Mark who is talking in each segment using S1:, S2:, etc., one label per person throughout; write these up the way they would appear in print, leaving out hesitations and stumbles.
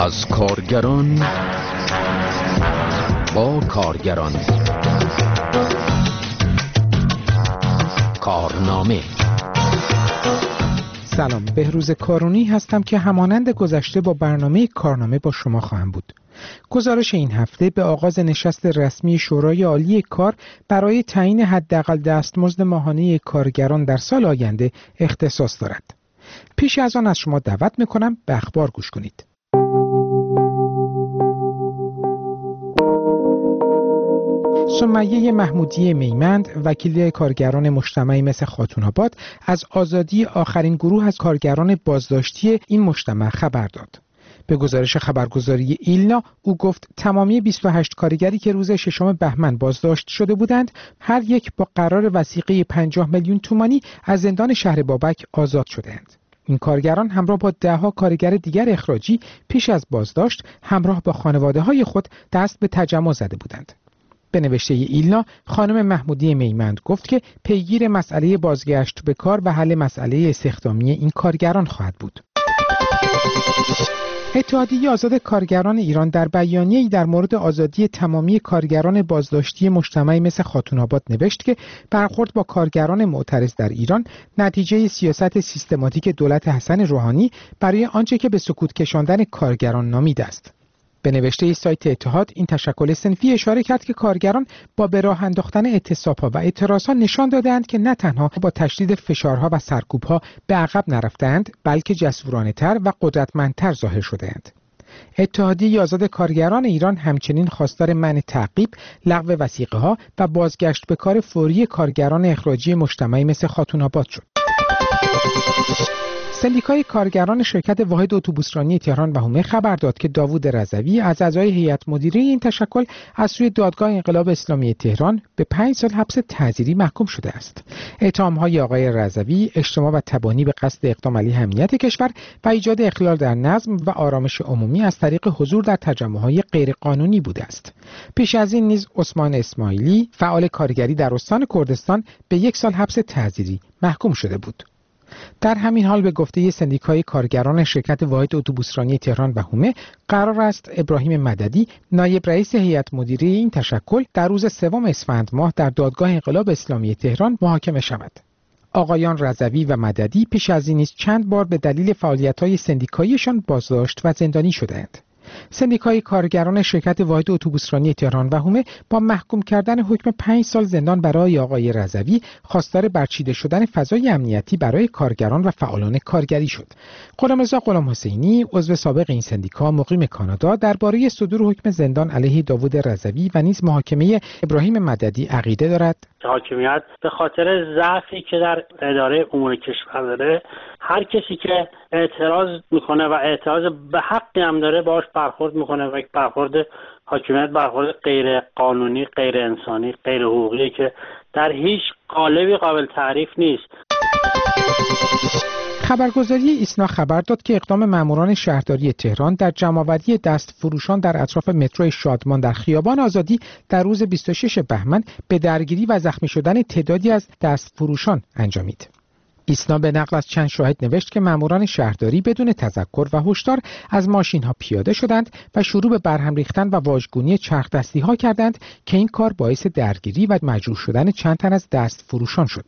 S1: از کارگران با کارگران. کارنامه.
S2: سلام، بهروز کارونی هستم که همانند گذشته با برنامه کارنامه با شما خواهم بود. گزارش این هفته به آغاز نشست رسمی شورای عالی کار برای تعیین حداقل دستمزد ماهانه کارگران در سال آینده اختصاص دارد. پیش از آن از شما دعوت می‌کنم به اخبار گوش کنید. سمیه محمودی میمند، وکیل کارگران مجتمعی مثل خاتون‌آباد، از آزادی آخرین گروه از کارگران بازداشتی این مجتمع خبر داد. به گزارش خبرگزاری ایلنا او گفت تمامی 28 کارگری که روز 6 بهمن بازداشت شده بودند هر یک با قرار وثیقه 50 میلیون تومانی از زندان شهر بابک آزاد شدند. این کارگران همراه با ده‌ها کارگر دیگر اخراجی پیش از بازداشت همراه با خانواده‌های خود دست به تجمع زده بودند. به نوشته ایلنا، خانم محمودی میمند گفت که پیگیر مسئله بازگشت به کار و حل مسئله استخدامی این کارگران خواهد بود. اتحادیه آزاد کارگران ایران در بیانیه‌ای در مورد آزادی تمامی کارگران بازداشتی مجتمعی مثل خاتون‌آباد نوشت که برخورد با کارگران معترض در ایران نتیجه سیاست سیستماتیک دولت حسن روحانی برای آنچه که به سکوت کشاندن کارگران نامیده است. به نوشته سایت اتحاد، این تشکل صنفی اشاره کرد که کارگران با به راه انداختن اعتصاب‌ها و اعتراضها نشان دادند که نه تنها با تشدید فشارها و سرکوب‌ها به عقب نرفتند، بلکه جسورانه‌تر و قدرتمندتر ظاهر شده‌اند. اتحادیه آزاد کارگران ایران همچنین خواستار منع تعقیب، لغو وثیقه‌ها و بازگشت به کار فوری کارگران اخراجی مجتمعی مثل خاتون‌آباد شد. سندیکای کارگران شرکت واحد اتوبوسرانی تهران و حومه خبر داد که داوود رضوی از اعضای هیئت مدیره این تشکل از سوی دادگاه انقلاب اسلامی تهران به 5 سال حبس تعزیری محکوم شده است. اتهام‌های آقای رضوی اجتماع و تبانی به قصد اقدام علیه امنیت کشور و ایجاد اخلال در نظم و آرامش عمومی از طریق حضور در تجمع‌های غیرقانونی بوده است. پیش از این نیز عثمان اسماعیلی، فعال کارگری در استان کردستان، به 1 سال حبس تعزیری محکوم شده بود. در همین حال به گفته سندیکای کارگران شرکت واحد اتوبوسرانی تهران و حومه قرار است ابراهیم مددی، نایب رئیس هیئت مدیره این تشکل، در روز 3 اسفند ماه در دادگاه انقلاب اسلامی تهران محاکمه شود. آقایان رضوی و مددی پیش از این نیز چند بار به دلیل فعالیت‌های سندیکاییشان بازداشت و زندانی شدند. سندیکای کارگران شرکت واحد اتوبوسرانی تهران و حومه با محکوم کردن حکم 5 سال زندان برای آقای رضوی خواستار برچیده شدن فضای امنیتی برای کارگران و فعالان کارگری شد. غلامرضا غلامحسینی، عضو سابق این سندیکا مقیم کانادا، درباره صدور حکم زندان علیه داوود رضوی و نیز محاکمه ابراهیم مددی عقیده دارد
S3: حاکمیت به خاطر ضعفی که در اداره امور کشور داره، هر کسی که اعتراض میکنه و اعتراض به حقی هم داره باهاش برخورد میکنه و یک برخورد حاکمیت برخورد غیر قانونی، غیر انسانی، غیر حقوقی که در هیچ قالبی قابل تعریف نیست.
S2: خبرگزاری ایسنا خبر داد که اقدام ماموران شهرداری تهران در جمع‌آوری دست فروشان در اطراف مترو شادمان در خیابان آزادی در روز 26 بهمن به درگیری و زخمی شدن تعدادی از دست فروشان انجامید. ایسنا به نقل از چند شاهد نوشت که ماموران شهرداری بدون تذکر و هشدار از ماشین‌ها پیاده شدند و شروع به برهم ریختن و واژگونی چرخ دستی‌ها کردند که این کار باعث درگیری و مجروح شدن چند تن از دست فروشان شد.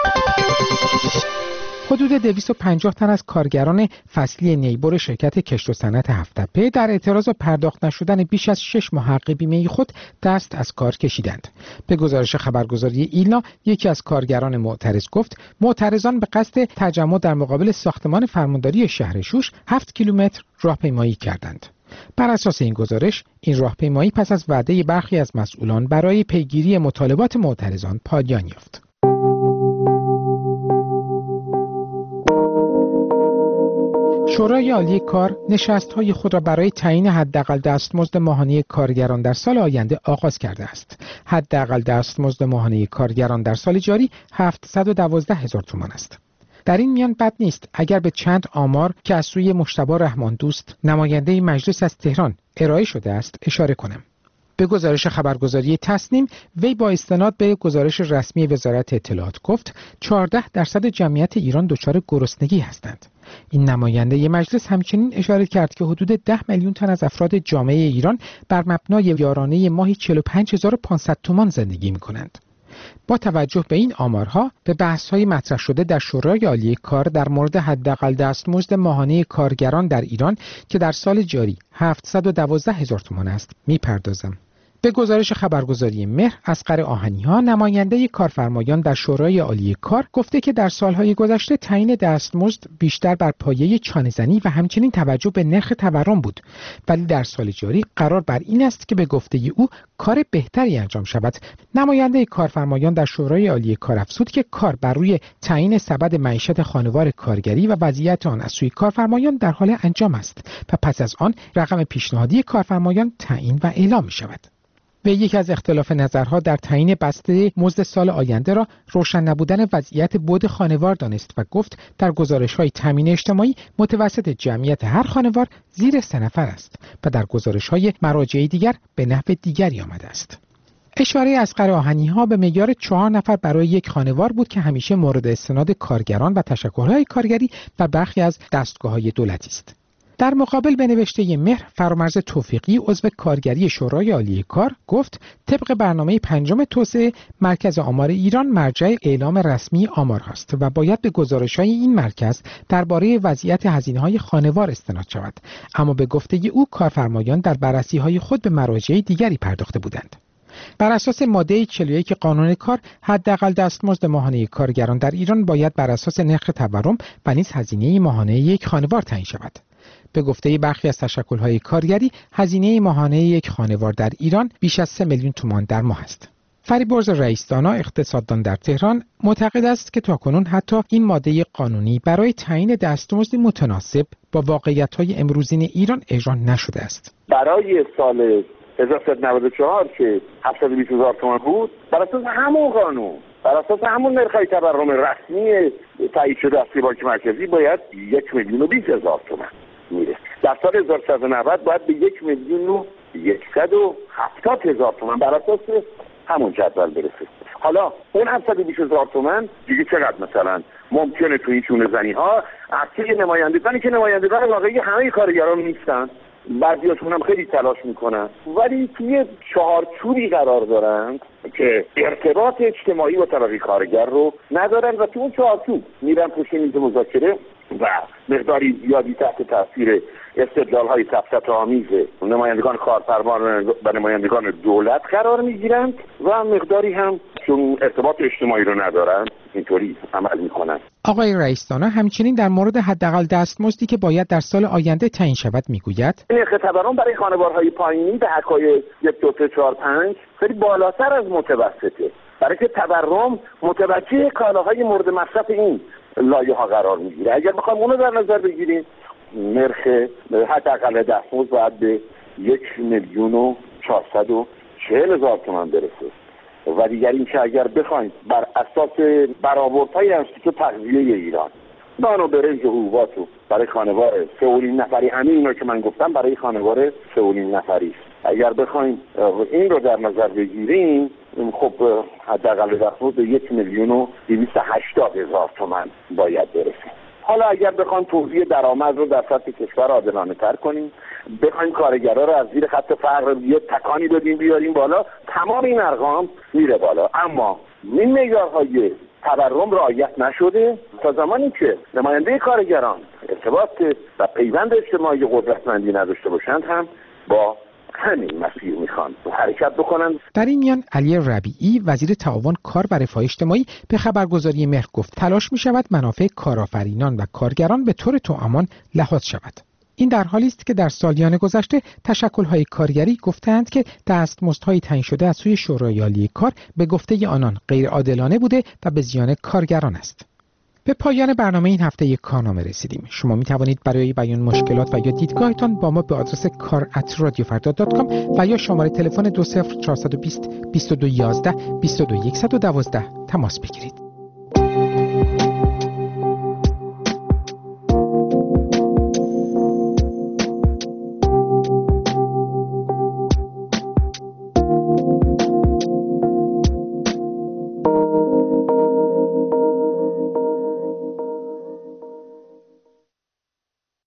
S2: حدود 250 تن از کارگران فصلی نیبر شرکت کشت و صنعت هفت‌تپه در اعتراض پرداخت نشدن بیش از 6 ماه حق بیمه خود دست از کار کشیدند. به گزارش خبرگزاری ایلنا، یکی از کارگران معترض گفت معترضان به قصد تجمع در مقابل ساختمان فرمانداری شهر شوش 7 کیلومتر راهپیمایی کردند. بر اساس این گزارش، این راهپیمایی پس از وعده برخی از مسئولان برای پیگیری مطالبات معترضان پایان یافت. شورای عالی کار نشست‌های خود را برای تعیین حداقل دستمزد ماهانه کارگران در سال آینده آغاز کرده است. حداقل دستمزد ماهانه کارگران در سال جاری 712,000 تومان است. در این میان بد نیست اگر به چند آمار که از سوی مجتبی رحمان دوست، نماینده مجلس از تهران، ارائه شده است اشاره کنم. به گزارش خبرگزاری تصنیم، وی با استناد به گزارش رسمی وزارت اطلاعات گفت 14% جمعیت ایران دچار گرسنگی هستند. این نماینده مجلس همچنین اشاره کرد که حدود 10 میلیون تن از افراد جامعه ایران بر مبنای یارانه ماهی 45500 تومان زندگی می‌کنند. با توجه به این آمارها به بحث‌های مطرح شده در شورای عالی کار در مورد حداقل دستمزد ماهانه کارگران در ایران که در سال جاری 712,000 تومان است می‌پردازم. به گزارش خبرگزاری مهر، اصغر آهنی‌ها نماینده کارفرمایان در شورای عالی کار گفته که در سالهای گذشته تعیین دستمزد بیشتر بر پایه چانه‌زنی و همچنین توجه به نرخ تورم بود، ولی در سال جاری قرار بر این است که به گفته او کار بهتری انجام شود. نماینده کارفرمایان در شورای عالی کار افزود که کار بر روی تعیین سبد معیشت خانوار کارگری و وضعیت آن از سوی کارفرمایان در حال انجام است و پس از آن رقم پیشنهادی کارفرمایان تعیین و اعلام می‌شود. و یکی از اختلاف نظرها در تعیین بسته مزد سال آینده را روشن نبودن وضعیت بود خانوار دانست و گفت در گزارش‌های تامین اجتماعی متوسط جمعیت هر خانوار زیر 3 نفر است و در گزارش‌های مراجع دیگر به نحو دیگری آمده است. اشاره اصغر آهنی‌ها به معیار 4 نفر برای یک خانوار بود که همیشه مورد استناد کارگران و تشکل‌های کارگری و برخی از دستگاه‌های دولتی است. در مقابل به نوشته مهر، فرامرز توفیقی عضو کارگری شورای عالی کار گفت طبق برنامه 5 توسعه مرکز آمار ایران مرجع اعلام رسمی آمار است و باید به گزارش‌های این مرکز درباره وضعیت هزینه‌های خانوار استناد شود، اما به گفته او کارفرمایان در بررسی‌های خود به مراجع دیگری پرداخته بودند. بر اساس ماده 41 قانون کار، حداقل دستمزد ماهانه کارگران در ایران باید بر اساس نرخ تورم و نیز هزینه ماهانه یک خانوار تعیین شود. به گفته برخی از تشکل‌های کارگری، هزینه ماهانه یک خانوار در ایران بیش از 3 میلیون تومان در ماه است. فریبرز رئیس‌دانا، اقتصاددان در تهران، معتقد است که تاکنون حتی این ماده قانونی برای تعیین دستمزد متناسب با واقعیت‌های امروزین ایران اجرا نشده است.
S4: برای سال 1394 که 720,000 تومان بود، بر اساس همون قانون، بر اساس همون نرخ‌های تورم رسمی تایید شده از بانک مرکزی باید 1,020,000 تومان میره. در سال 1390 باید به 1,170,000 تومان بر اساس همون جدول برسه. حالا اون 720,000 تومان دیگه چقدر مثلا ممکنه تو این چونه‌زنی‌ها از نمایندگانی که نمایندگان واقعی همه کارگران نیستن، بعضیاشون هم خیلی تلاش میکنن ولی توی چهارچوبی قرار دارن که ارتباط اجتماعی با طبقه کارگر رو ندارن و تو اون چهارچوب میرن پشت میز مذاکره و مقداری زیادی تحت تاثیر استدلال‌های سفسطه‌آمیز نمایندگان کارفرما و نمایندگان دولت قرار میگیرند و مقداری هم چون ارتباط اجتماعی رو ندارن اینطوری عمل میکنن.
S2: آقای رئیس‌دانا همچنین در مورد حداقل دستمزدی که باید در سال آینده تعیین شود میگوید
S4: نرخ تورم برای خانوارهای پایینی به حکای 1 2 3 4 5 خیلی بالاتر از متوسطه، برای که تورم متوجه کالاهای مورد مصرف این لایه‌ها قرار میگیره. اگر بخوایم اون رو در نظر بگیریم نرخ حداقل دستمزد باید به 1,440,000 تومان برسه و دیگر این که اگر بخوایم بر اساس برآوردهای انستیتوت تغذیه ایران نان و برنج و حبوبات برای خانوار 3.5 نفری، همین اینا که من گفتم برای خانوار 3.5 نفری اگر بخوایم این رو در نظر بگیریم خب حداقل دستمزد به 1,280,000 تومان باید برسه. حالا اگر بخوایم توزیع درآمد رو در سطح کشور عادلانه تر کنیم، بخوایم کارگرها رو از زیر خط فقر یه تکانی بدیم بیاریم بالا، تمام این ارقام میره بالا. اما این معیارهای تورم رعایت نشده تا زمانی که نماینده کارگران ارتباط و پیوند اجتماعی قدرتمندی نداشته باشند هم با همین مسیر میخوان حرکت بکنن.
S2: در این میان علی ربیعی وزیر تعاون کار و رفاه اجتماعی به خبرگزاری مهر گفت تلاش میشود منافع کارآفرینان و کارگران به طور توامان لحاظ شود. این در حالی است که در سالیان گذشته تشکل‌های کارگری گفتند که دستمزدهای تعیین شده از سوی شورای عالی کار به گفته آنان غیر عادلانه بوده و به زیان کارگران است. به پایان برنامه این هفته یک کارنامه رسیدیم. شما می توانید برای بیان مشکلات و یا دیدگاهتان با ما به آدرس kar@radiofarda.com و یا شماره تلفن 20420 2211 22112 تماس بگیرید.